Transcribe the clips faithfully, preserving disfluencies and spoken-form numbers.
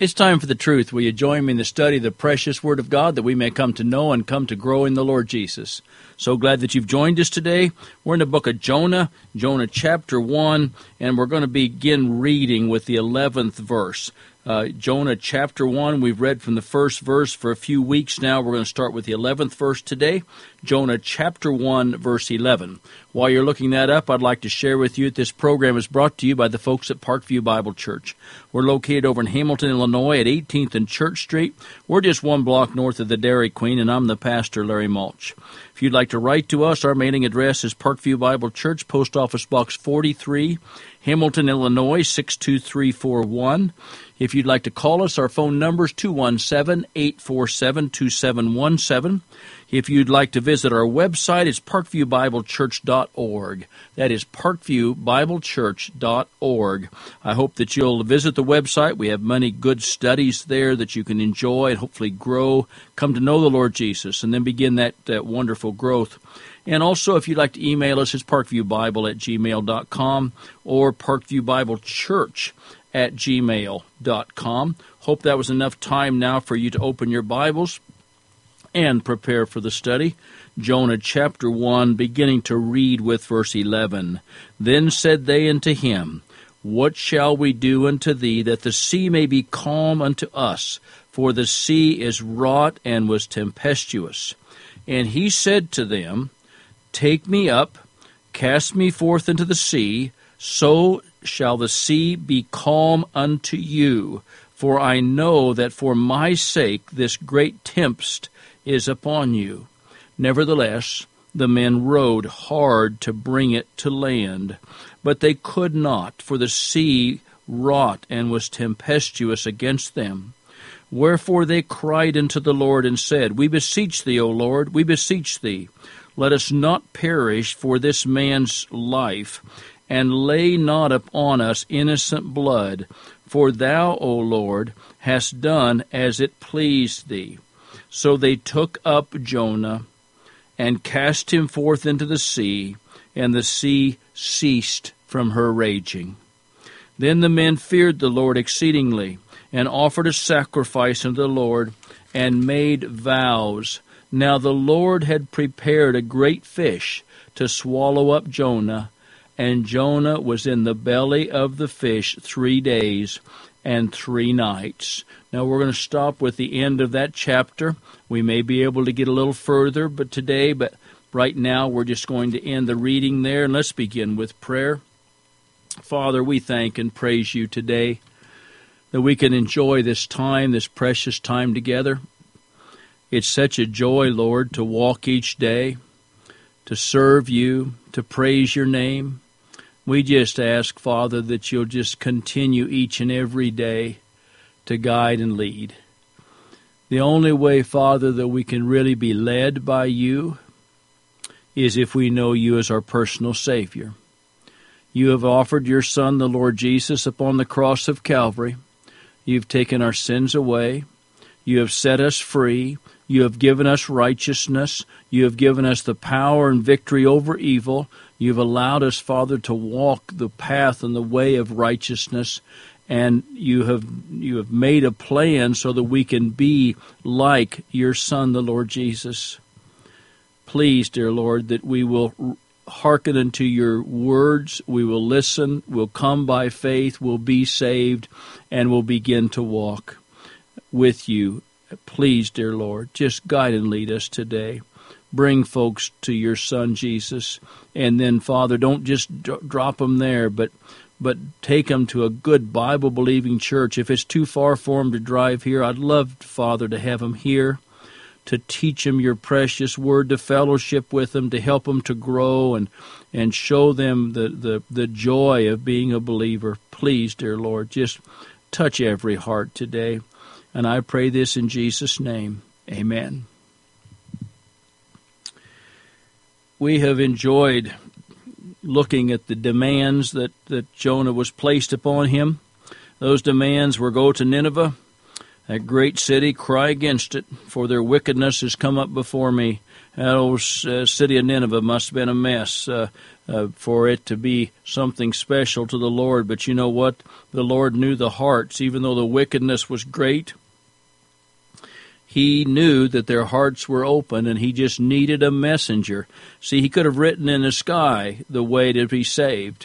It's time for the truth. Will you join me in the study of the precious Word of God that we may come to know and come to grow in the Lord Jesus? So glad that you've joined us today. We're in the book of Jonah, Jonah chapter one, and we're going to begin reading with the eleventh verse. Uh, Jonah chapter one, we've read from the first verse for a few weeks now. We're going to start with the eleventh verse today. Jonah chapter one, verse eleven. While you're looking that up, I'd like to share with you that this program is brought to you by the folks at Parkview Bible Church. We're located over in Hamilton, Illinois at eighteenth and Church Street. We're just one block north of the Dairy Queen, and I'm the pastor, Larry Mulch. If you'd like to write to us, our mailing address is Parkview Bible Church, Post Office Box forty-three, Hamilton, Illinois, six two three four one. If you'd like to call us, our phone number is two one seven, eight four seven, two seven one seven. If you'd like to visit our website, it's parkview bible church dot org. That is parkview bible church dot org. I hope that you'll visit the website. We have many good studies there that you can enjoy and hopefully grow, come to know the Lord Jesus, and then begin that, that wonderful growth. And also, if you'd like to email us, it's parkviewbible at gmail dot com or parkviewbiblechurch at gmail dot com. Hope that was enough time now for you to open your Bibles and prepare for the study. Jonah chapter one, beginning to read with verse eleven. Then said they unto him, What shall we do unto thee, that the sea may be calm unto us? For the sea is wrought and was tempestuous. And he said to them, Take me up, cast me forth into the sea, so shall the sea be calm unto you. For I know that for my sake this great tempest is upon you. Nevertheless, the men rowed hard to bring it to land, but they could not, for the sea wrought and was tempestuous against them. Wherefore they cried unto the Lord and said, We beseech thee, O Lord, we beseech thee, let us not perish for this man's life, and lay not upon us innocent blood, for thou, O Lord, hast done as it pleased thee. So they took up Jonah, and cast him forth into the sea, and the sea ceased from her raging. Then the men feared the Lord exceedingly, and offered a sacrifice unto the Lord, and made vows. Now the Lord had prepared a great fish to swallow up Jonah, and Jonah was in the belly of the fish three days and three nights. Now we're going to stop with the end of that chapter. We may be able to get a little further but today, but right now we're just going to end the reading there, and let's begin with prayer. Father, we thank and praise you today that we can enjoy this time, this precious time together. It's such a joy, Lord, to walk each day, to serve you, to praise your name. We just ask, Father, that you'll just continue each and every day to guide and lead. The only way, Father, that we can really be led by you is if we know you as our personal Savior. You have offered your Son, the Lord Jesus, upon the cross of Calvary. You've taken our sins away. You have set us free. You have given us righteousness. You have given us the power and victory over evil. You've allowed us, Father, to walk the path and the way of righteousness. And you have you have made a plan so that we can be like your Son, the Lord Jesus. Please, dear Lord, that we will hearken unto your words. We will listen. We'll come by faith. We'll be saved. And we'll begin to walk with you. Please, dear Lord, just guide and lead us today. Bring folks to your Son, Jesus. And then, Father, don't just d- drop them there, but but take them to a good Bible-believing church. If it's too far for them to drive here, I'd love, Father, to have them here, to teach them your precious word, to fellowship with them, to help them to grow and and show them the, the, the joy of being a believer. Please, dear Lord, just touch every heart today. And I pray this in Jesus' name. Amen. We have enjoyed looking at the demands that, that Jonah was placed upon him. Those demands were go to Nineveh, that great city, cry against it, for their wickedness has come up before me. That old uh, city of Nineveh must have been a mess uh, uh, for it to be something special to the Lord. But you know what? The Lord knew the hearts. Even though the wickedness was great, He knew that their hearts were open, and He just needed a messenger. See, He could have written in the sky the way to be saved.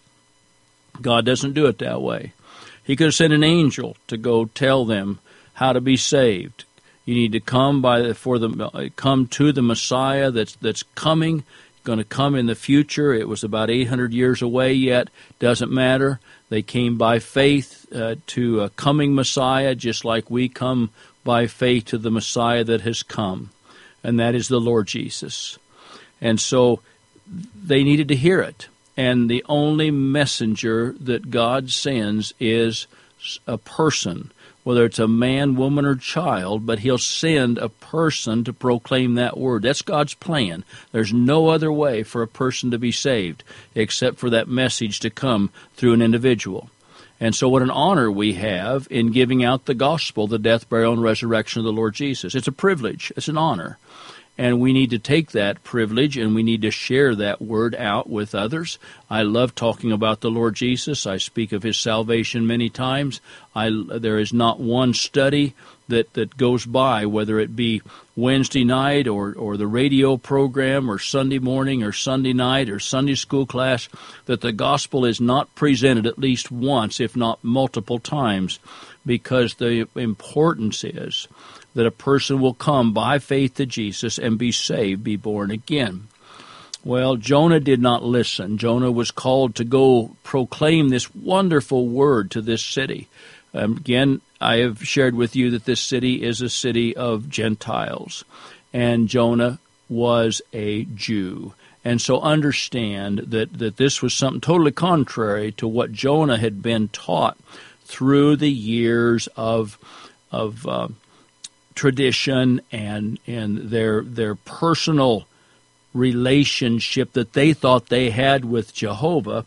God doesn't do it that way. He could have sent an angel to go tell them how to be saved. You need to come by the, for the come to the Messiah that's that's coming, going to come in the future. It was about eight hundred years away yet. Doesn't matter. They came by faith uh, to a coming Messiah, just like we come by faith to the Messiah that has come, and that is the Lord Jesus. And so they needed to hear it. And the only messenger that God sends is a person, whether it's a man, woman, or child, but He'll send a person to proclaim that word. That's God's plan. There's no other way for a person to be saved except for that message to come through an individual. And so what an honor we have in giving out the gospel, the death, burial, and resurrection of the Lord Jesus. It's a privilege. It's an honor. And we need to take that privilege and we need to share that word out with others. I love talking about the Lord Jesus. I speak of His salvation many times. I, there is not one study that, that goes by, whether it be Wednesday night or, or the radio program or Sunday morning or Sunday night or Sunday school class, that the gospel is not presented at least once, if not multiple times, because the importance is that a person will come by faith to Jesus and be saved, be born again. Well, Jonah did not listen. Jonah was called to go proclaim this wonderful word to this city. Um, again, I have shared with you that this city is a city of Gentiles, and Jonah was a Jew. And so understand that, that this was something totally contrary to what Jonah had been taught through the years of of uh, tradition and and their their personal relationship that they thought they had with Jehovah.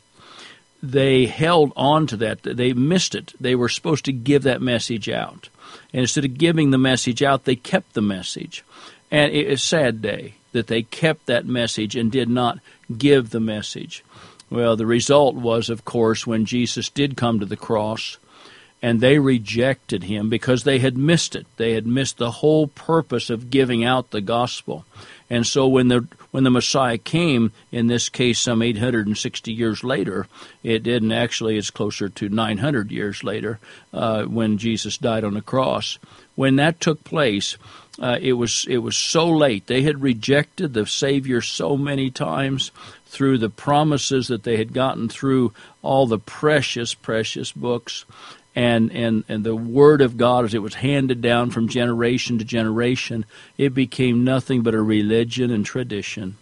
They held on to that. They missed it. They were supposed to give that message out. And instead of giving the message out, they kept the message. And it is a sad day that they kept that message and did not give the message. Well, the result was, of course, when Jesus did come to the cross, and they rejected Him because they had missed it. They had missed the whole purpose of giving out the gospel. And so when the when the Messiah came, in this case some eight hundred sixty years later, it didn't actually, it's closer to nine hundred years later, uh, when Jesus died on the cross. When that took place, uh, it was it was so late. They had rejected the Savior so many times through the promises that they had gotten through all the precious, precious books. And, and and the Word of God, as it was handed down from generation to generation, it became nothing but a religion and tradition.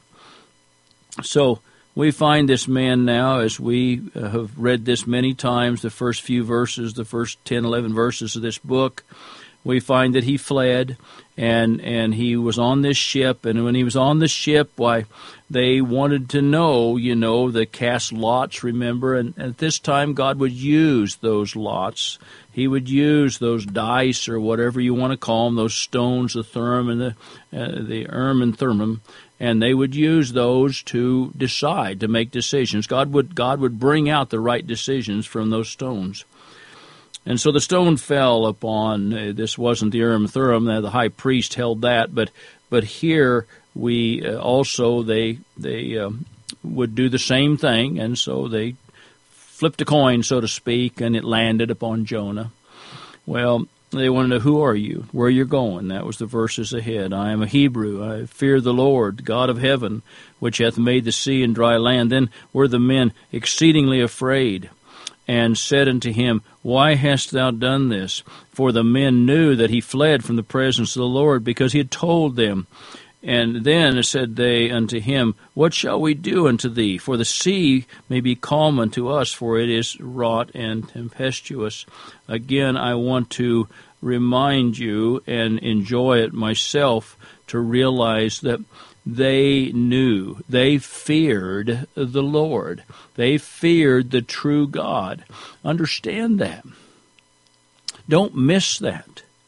So we find this man now, as we have read this many times, the first few verses, the first ten, eleven verses of this book, we find that he fled, and and he was on this ship, and when he was on the ship, why, they wanted to know, you know, the cast lots, remember, and, and at this time God would use those lots. He would use those dice, or whatever you want to call them, those stones, the Thummim and the uh, the Urim and Thummim, and they would use those to decide, to make decisions. God would God would bring out the right decisions from those stones. And so the stone fell upon, uh, this wasn't the Urim and Thummim, uh, the high priest held that, but but here we uh, also, they they um, would do the same thing, and so they flipped a coin, so to speak, and it landed upon Jonah. Well, they wanted to know, who are you? Where you're going? That was the verses ahead. I am a Hebrew. I fear the Lord, God of heaven, which hath made the sea and dry land. Then were the men exceedingly afraid, and said unto him, Why hast thou done this? For the men knew that he fled from the presence of the Lord, because he had told them. And then said they unto him, What shall we do unto thee? For the sea may be calm unto us, for it is wrought and tempestuous. Again, I want to remind you and enjoy it myself to realize that they knew, they feared the Lord. They feared the true God. Understand that. Don't miss that.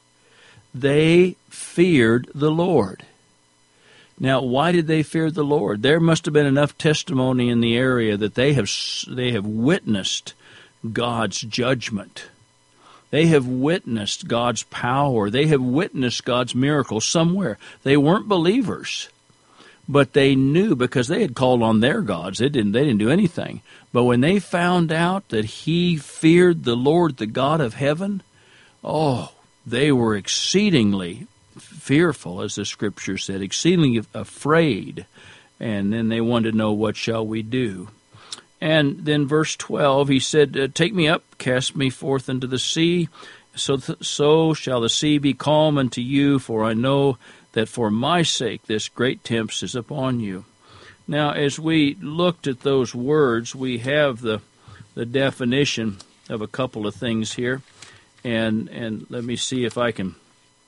they feared the Lord. Now, why did they fear the Lord? There must have been enough testimony in the area that they have they have witnessed God's judgment. They have witnessed God's power. They have witnessed God's miracles somewhere. They weren't believers, but they knew because they had called on their gods. They didn't, they didn't do anything. But when they found out that he feared the Lord, the God of heaven, oh, they were exceedingly fearful, as the Scripture said, exceedingly afraid. And then they wanted to know, what shall we do? And then verse twelve, he said, take me up, cast me forth into the sea, so, th- so shall the sea be calm unto you, for I know that for my sake this great tempest is upon you. Now, as we looked at those words, we have the the definition of a couple of things here, and and let me see if I can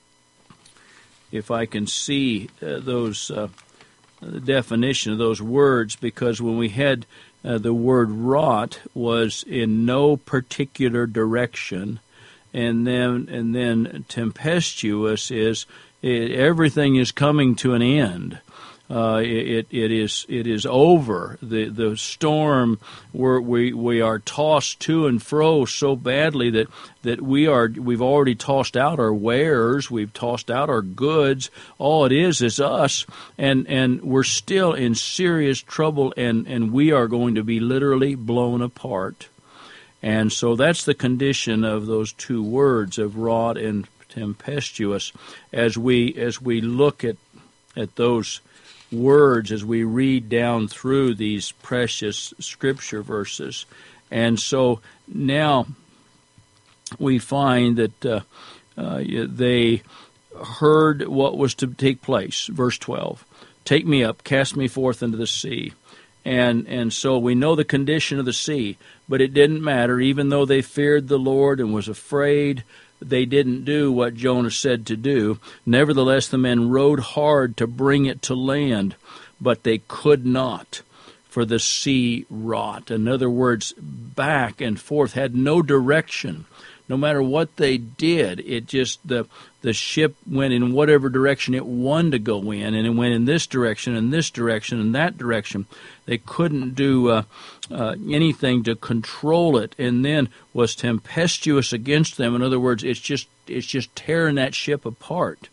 if I can see uh, those uh, the definition of those words, because when we had uh, the word wrought was in no particular direction, and then and then tempestuous is it, everything is coming to an end. Uh, it it is it is over. The the storm where we we are tossed to and fro so badly that that we are we've already tossed out our wares, we've tossed out our goods. All it is is us, and and we're still in serious trouble, and and we are going to be literally blown apart. And so that's the condition of those two words of wrought and tempestuous. As we as we look at at those words, as we read down through these precious scripture verses. And so now we find that uh, uh, they heard what was to take place. Verse twelve, take me up, cast me forth into the sea. And and so we know the condition of the sea, but it didn't matter. Even though they feared the Lord and was afraid, they didn't do what Jonah said to do. Nevertheless, the men rowed hard to bring it to land, but they could not, for the sea wrought. In other words, back and forth, had no direction. No matter what they did, it just, the the ship went in whatever direction it wanted to go in, and it went in this direction, and this direction, and that direction. They couldn't do uh, uh, anything to control it, and then was tempestuous against them. In other words, it's just it's just tearing that ship apart.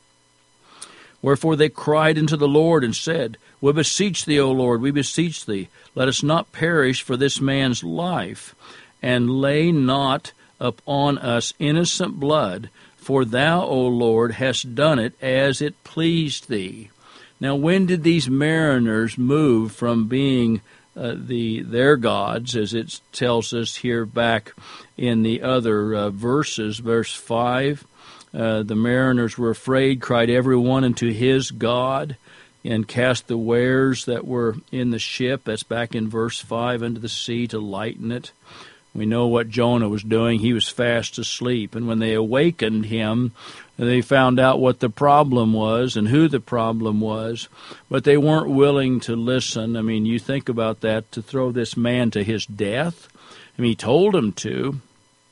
Wherefore they cried unto the Lord and said, We beseech thee, O Lord, we beseech thee, let us not perish for this man's life, and lay not upon us innocent blood, for thou, O Lord, hast done it as it pleased thee. Now, when did these mariners move from being uh, the their gods, as it tells us here back in the other uh, verses, verse five? Uh, the mariners were afraid, cried every one unto his God, and cast the wares that were in the ship, that's back in verse five, into the sea to lighten it. We know what Jonah was doing. He was fast asleep. And when they awakened him, they found out what the problem was and who the problem was. But they weren't willing to listen. I mean, you think about that, to throw this man to his death. I mean, he told him to.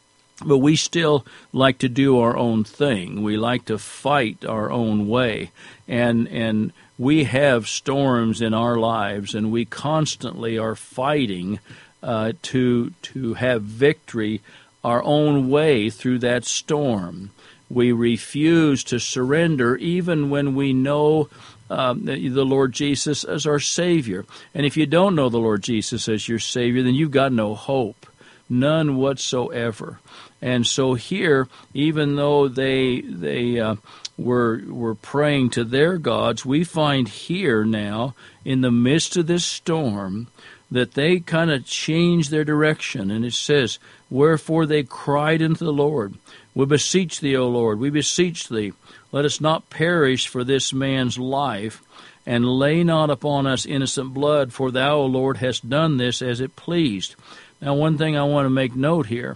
But we still like to do our own thing. We like to fight our own way. And and we have storms in our lives, and we constantly are fighting Uh, to to have victory our own way through that storm. We refuse to surrender even when we know um, the Lord Jesus as our Savior. And if you don't know the Lord Jesus as your Savior, then you've got no hope, none whatsoever. And so here, even though they they uh, were were praying to their gods, we find here now, in the midst of this storm, that they kind of changed their direction. And it says, Wherefore they cried unto the Lord, We beseech thee, O Lord, we beseech thee, let us not perish for this man's life, and lay not upon us innocent blood, for thou, O Lord, hast done this as it pleased. Now, one thing I want to make note here,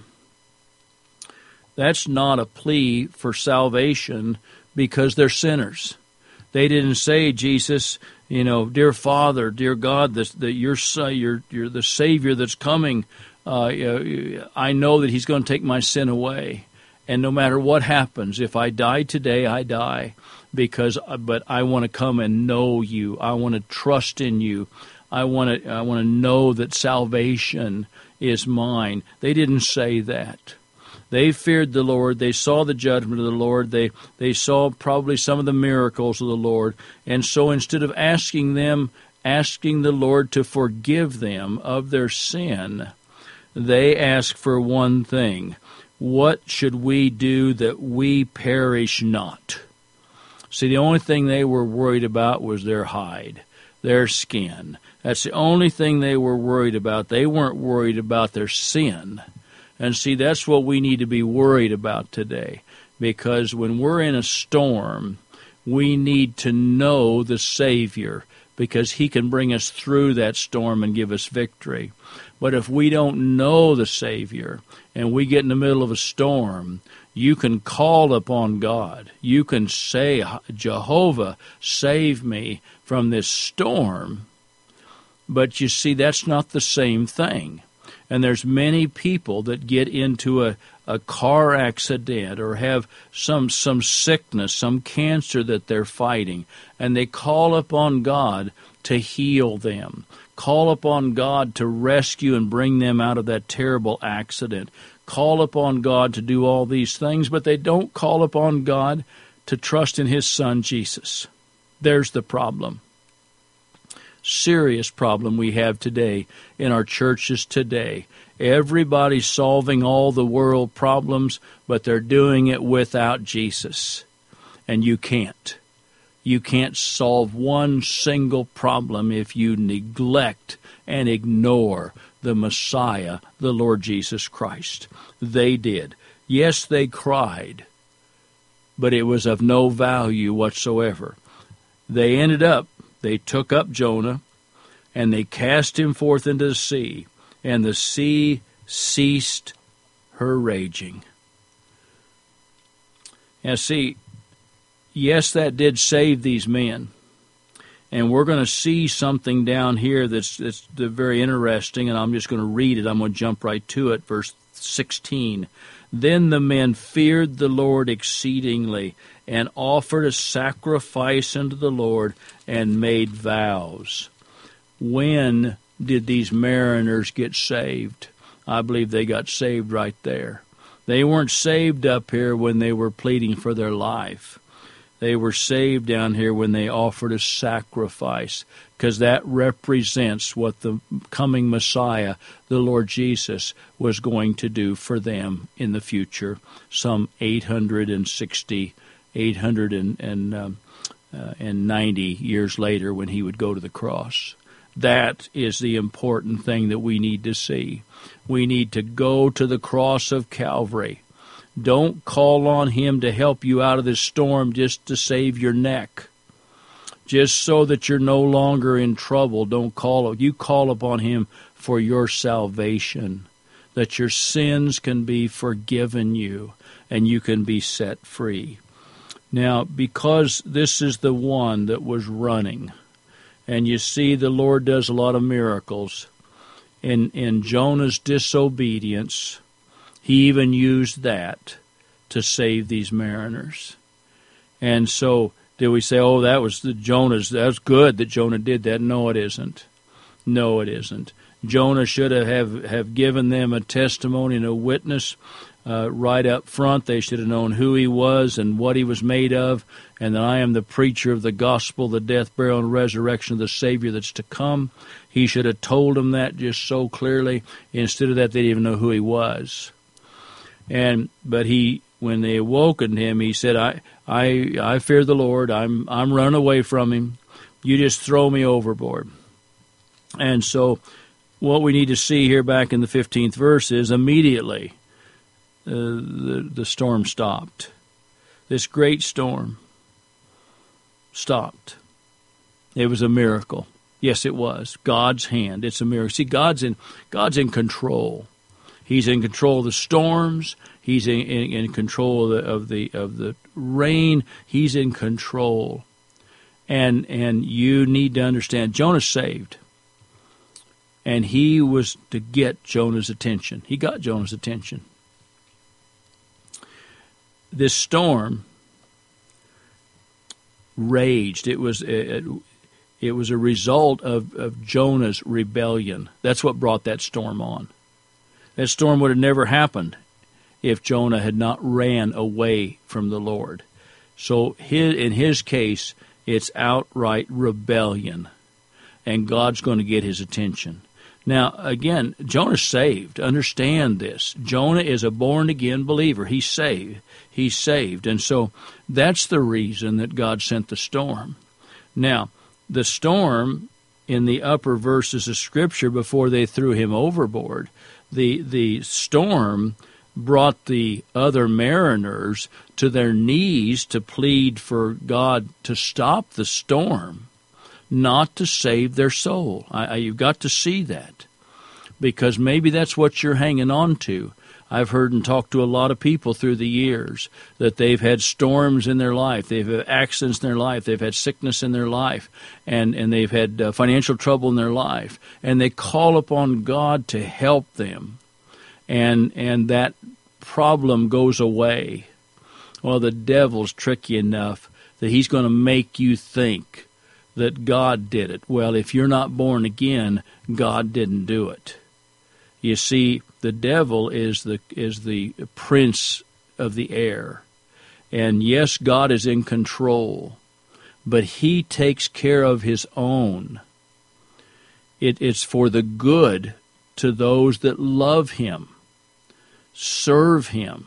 that's not a plea for salvation because they're sinners. They didn't say, Jesus, you know, dear Father, dear God, that you're, you're, you're the Savior that's coming. Uh, I know that He's going to take my sin away. And no matter what happens, if I die today, I die. Because, but I want to come and know you. I want to trust in you. I want to, I want to know that salvation is mine. They didn't say that. They feared the Lord. They saw the judgment of the Lord. They they saw probably some of the miracles of the Lord. And so instead of asking them, asking the Lord to forgive them of their sin, they asked for one thing. What should we do that we perish not? See, the only thing they were worried about was their hide, their skin. That's the only thing they were worried about. They weren't worried about their sin. And see, that's what we need to be worried about today. Because when we're in a storm, we need to know the Savior, because He can bring us through that storm and give us victory. But if we don't know the Savior, and we get in the middle of a storm, you can call upon God. You can say, Jehovah, save me from this storm. But you see, that's not the same thing. And there's many people that get into a, a car accident or have some some sickness, some cancer that they're fighting, and they call upon God to heal them. Call upon God to rescue and bring them out of that terrible accident. Call upon God to do all these things, but they don't call upon God to trust in His Son, Jesus. There's the problem. Serious problem we have today in our churches today. Everybody's solving all the world problems, but they're doing it without Jesus. And you can't. You can't solve one single problem if you neglect and ignore the Messiah, the Lord Jesus Christ. They did. Yes, they cried, but it was of no value whatsoever. They ended up, they took up Jonah, and they cast him forth into the sea, and the sea ceased her raging. Now see, yes, that did save these men. And we're going to see something down here that's, that's very interesting, and I'm just going to read it. I'm going to jump right to it, verse sixteen. Then the men feared the Lord exceedingly, and offered a sacrifice unto the Lord, and made vows. When did these mariners get saved? I believe they got saved right there. They weren't saved up here when they were pleading for their life. They were saved down here when they offered a sacrifice, because that represents what the coming Messiah, the Lord Jesus, was going to do for them in the future, some eight hundred sixty, eight hundred ninety years later when He would go to the cross. That is the important thing that we need to see. We need to go to the cross of Calvary. Don't call on Him to help you out of this storm just to save your neck. Just so that you're no longer in trouble. Don't call you call upon Him for your salvation, that your sins can be forgiven you and you can be set free. Now, because this is the one that was running, and you see the Lord does a lot of miracles, in in Jonah's disobedience, He even used that to save these mariners. And so, did we say, oh, that was the Jonah's, that's good that Jonah did that? No, it isn't. No, it isn't. Jonah should have, have, have given them a testimony and a witness uh, right up front. They should have known who he was and what he was made of, and that I am the preacher of the gospel, the death, burial, and resurrection of the Savior that's to come. He should have told them that just so clearly. Instead of that, they didn't even know who he was. And but he, when they awoken him, he said, I, I, I fear the Lord. I'm, I'm running away from Him. You just throw me overboard. And so, what we need to see here back in the fifteenth verse is immediately uh, the the storm stopped. This great storm stopped. It was a miracle. Yes, it was. God's hand. It's a miracle. See, God's in God's in control. He's in control of the storms. He's in, in, in control of the, of the of the rain. He's in control. And and you need to understand, Jonah's saved. And he was to get Jonah's attention. He got Jonah's attention. this storm raged. It was it, it was a result of, of Jonah's rebellion. That's what brought that storm on. That storm would have never happened if Jonah had not ran away from the Lord. So his, in his case, it's outright rebellion, and God's going to get his attention. Now, again, Jonah's saved. Understand this. Jonah is a born-again believer. He's saved. He's saved. And so that's the reason that God sent the storm. Now, the storm in the upper verses of Scripture before they threw him overboard, the the storm brought the other mariners to their knees to plead for God to stop the storm, not to save their soul. I, I, you've got to see that, because maybe that's what you're hanging on to. I've heard and talked to a lot of people through the years that they've had storms in their life, they've had accidents in their life, they've had sickness in their life, and, and they've had uh, financial trouble in their life, and they call upon God to help them, and and that problem goes away. Well, the devil's tricky enough that he's going to make you think that God did it. Well, if you're not born again, God didn't do it. You see, the devil is the is the prince of the air. And yes, God is in control, but he takes care of his own. It, it's for the good to those that love him, serve him.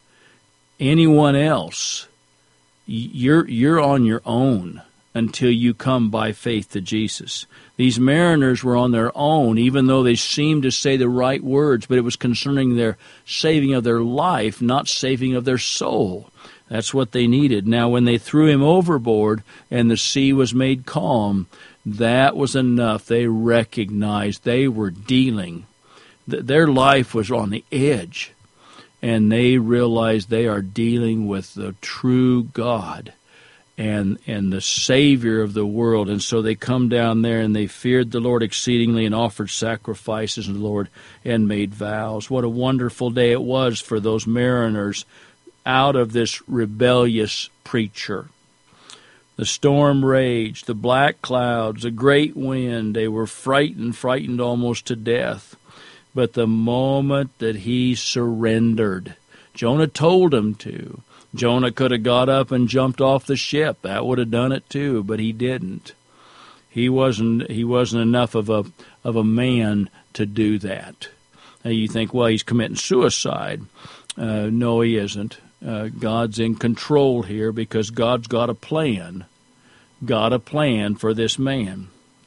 Anyone else, you're you're on your own until you come by faith to Jesus. These mariners were on their own, even though they seemed to say the right words, but it was concerning their saving of their life, not saving of their soul. That's what they needed. Now, when they threw him overboard and the sea was made calm, that was enough. They recognized they were dealing. Their life was on the edge, and they realized they are dealing with the true God and and the Savior of the world. And so they come down there and they feared the Lord exceedingly and offered sacrifices to the Lord and made vows. What a wonderful day it was for those mariners out of this rebellious preacher. The storm raged, the black clouds, a great wind. They were frightened, frightened almost to death. But the moment that he surrendered, Jonah told him to. Jonah could have got up and jumped off the ship. That would have done it too, but he didn't. He wasn't he wasn't enough of a of a man to do that. Now you think, well, he's committing suicide. Uh, no, he isn't. Uh, God's in control here because God's got a plan. Got a plan for this man.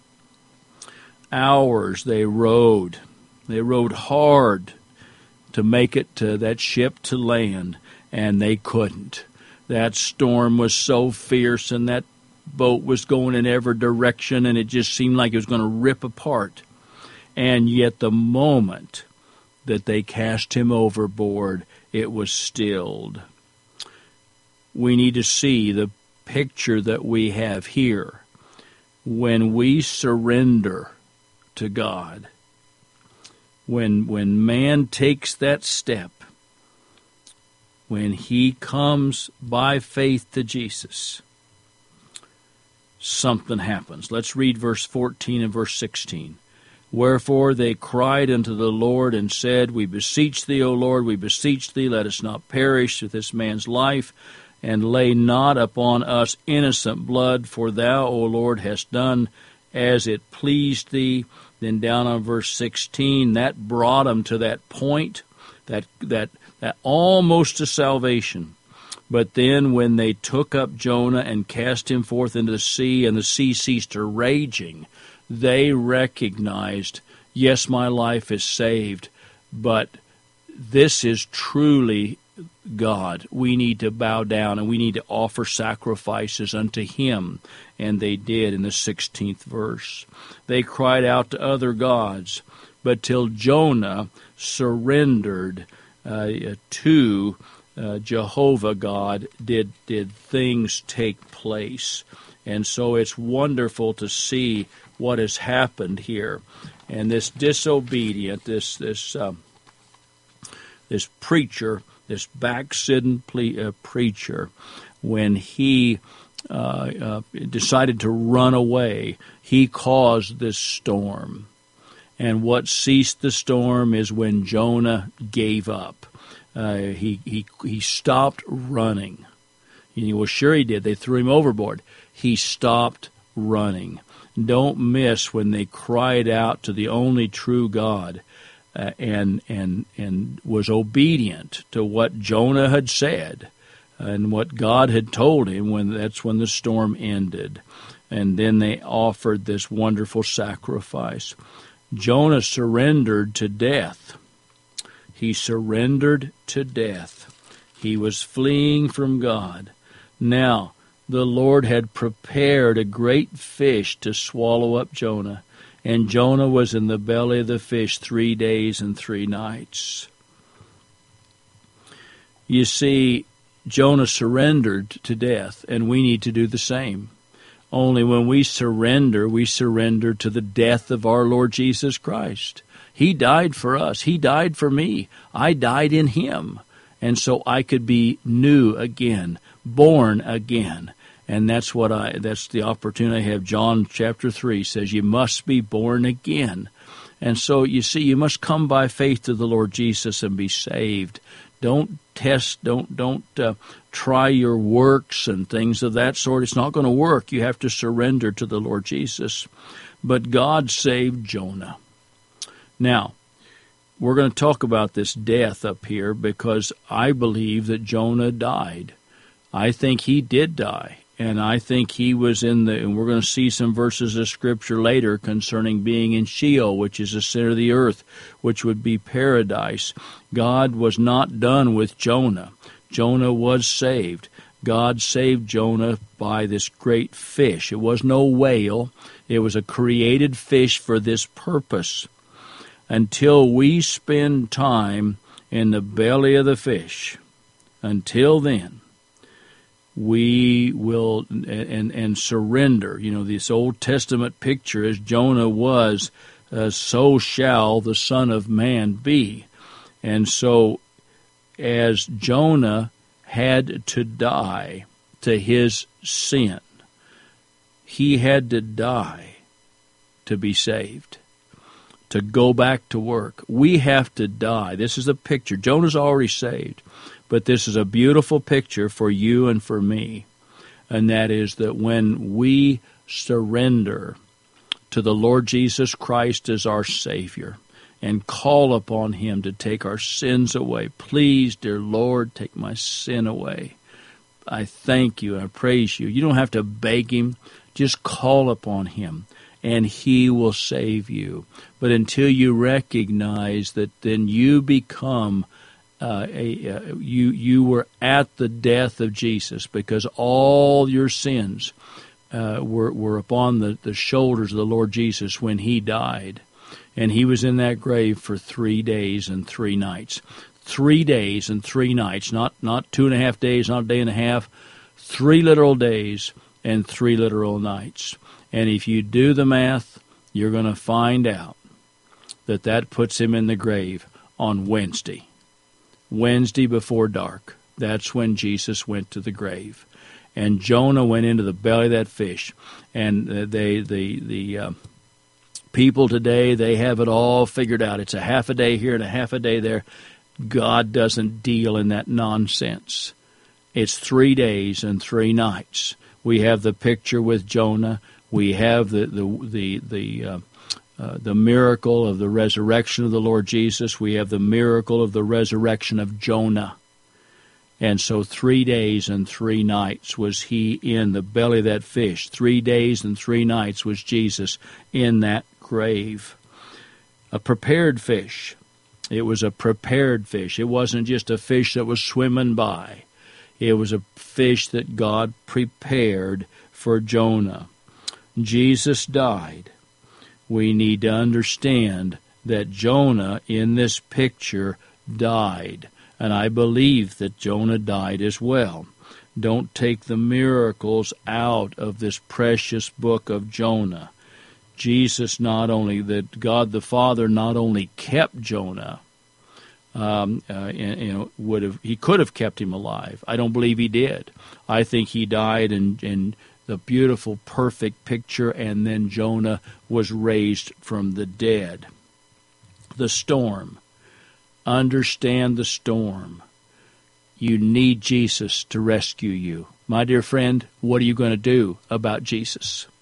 Hours they rowed. They rowed hard to make it to that ship to land, and they couldn't. That storm was so fierce, and that boat was going in every direction, and it just seemed like it was going to rip apart. And yet the moment that they cast him overboard, it was stilled. We need to see the picture that we have here. When we surrender to God, when when man takes that step, when he comes by faith to Jesus, something happens. Let's read verse fourteen and verse sixteen. Wherefore they cried unto the Lord and said, We beseech thee, O Lord, we beseech thee, let us not perish with this man's life, and lay not upon us innocent blood, for thou, O Lord, hast done as it pleased thee. Then down on verse sixteen, that brought them to that point, that that that almost to salvation. But then when they took up Jonah and cast him forth into the sea, and the sea ceased her raging, they recognized, yes, my life is saved, but this is truly God. We need to bow down and we need to offer sacrifices unto him. And they did in the sixteenth verse. They cried out to other gods, but till Jonah surrendered uh, to uh, Jehovah God, did did things take place. And so it's wonderful to see what has happened here. And this disobedient, this this uh, this preacher this backslidden ple- uh, preacher, when he uh, uh, decided to run away, he caused this storm. And what ceased the storm is when Jonah gave up. Uh, he, he, he stopped running. And he was sure he did. They threw him overboard. He stopped running. Don't miss when they cried out to the only true God uh, and and and was obedient to what Jonah had said and what God had told him. When that's when the storm ended, and then they offered this wonderful sacrifice. Jonah surrendered to death. He surrendered to death. He was fleeing from God. Now, the Lord had prepared a great fish to swallow up Jonah, and Jonah was in the belly of the fish three days and three nights. You see, Jonah surrendered to death, and we need to do the same. Only when we surrender, we surrender to the death of our Lord Jesus Christ. He died for us. He died for me. I died in Him. And so I could be new again, born again. And that's what I, that's the opportunity I have. John chapter three says you must be born again. And so you see, you must come by faith to the Lord Jesus and be saved. Don't test, don't, don't uh, try your works and things of that sort. It's not going to work. You have to surrender to the Lord Jesus. But God saved Jonah. Now, we're going to talk about this death up here because I believe that Jonah died. I think he did die. And I think he was in the, and we're going to see some verses of Scripture later concerning being in Sheol, which is the center of the earth, which would be paradise. God was not done with Jonah. Jonah was saved. God saved Jonah by this great fish. It was no whale. It was a created fish for this purpose. Until we spend time in the belly of the fish, until then, we will and and surrender. You know, this Old Testament picture, as Jonah was, uh, so shall the Son of Man be. And so, as Jonah had to die to his sin, he had to die to be saved, to go back to work. We have to die. This is a picture. Jonah's already saved. But this is a beautiful picture for you and for me, and that is that when we surrender to the Lord Jesus Christ as our Savior and call upon Him to take our sins away, please, dear Lord, take my sin away. I thank you. I praise you. You don't have to beg Him. Just call upon Him, and He will save you. But until you recognize that, then you become Uh, a, uh, you you were at the death of Jesus because all your sins uh, were were upon the, the shoulders of the Lord Jesus when He died, and He was in that grave for three days and three nights, three days and three nights, not not two and a half days, not a day and a half, three literal days and three literal nights. And if you do the math, you're going to find out that that puts Him in the grave on Wednesday. Wednesday before dark. That's when Jesus went to the grave. And Jonah went into the belly of that fish. And they, the the uh, people today, they have it all figured out. It's a half a day here and a half a day there. God doesn't deal in that nonsense. It's three days and three nights. We have the picture with Jonah. We have the the the the uh, Uh, the miracle of the resurrection of the Lord Jesus. We have the miracle of the resurrection of Jonah. And so three days and three nights was He in the belly of that fish. Three days and three nights was Jesus in that grave. A prepared fish. It was a prepared fish. It wasn't just a fish that was swimming by. It was a fish that God prepared for Jonah. Jesus died. We need to understand that Jonah in this picture died. And I believe that Jonah died as well. Don't take the miracles out of this precious book of Jonah. Jesus not only, that God the Father not only kept Jonah, um, uh, you know, would have he could have kept him alive. I don't believe he did. I think he died in, in the beautiful, perfect picture, and then Jonah was raised from the dead. The storm. Understand the storm. You need Jesus to rescue you. My dear friend, what are you going to do about Jesus?